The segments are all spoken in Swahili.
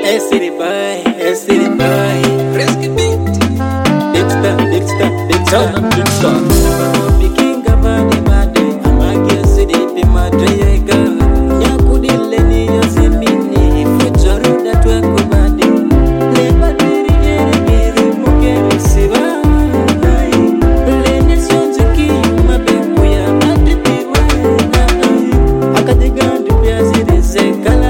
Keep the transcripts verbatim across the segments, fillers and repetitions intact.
Hey city boy, hey city boy. Risky beat. Big star, big star, big star, big star. Picking up on the body, I'm a girl city be my drega. Nyakudi leni yosimini, future that we kubadi. Leba diri eri eri mukeri siwa. Leni sonzuki mabeku ya adipiwa. Akadiga ndupia ziri zekala.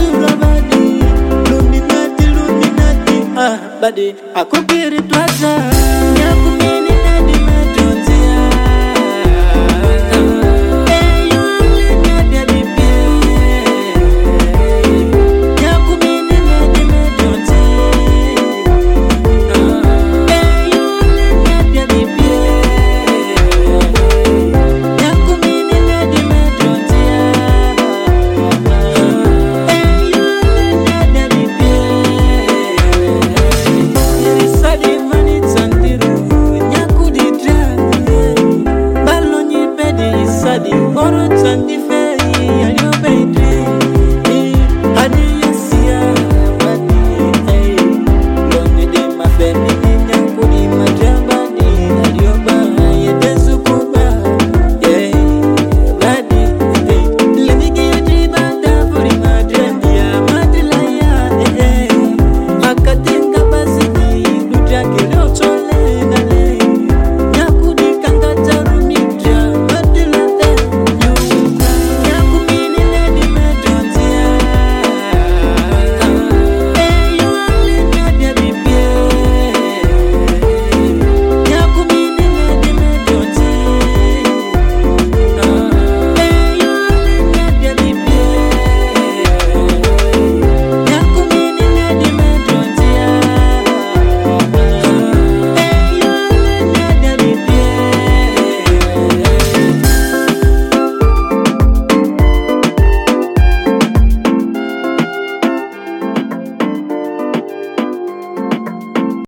Badi, aku kiri tuaja.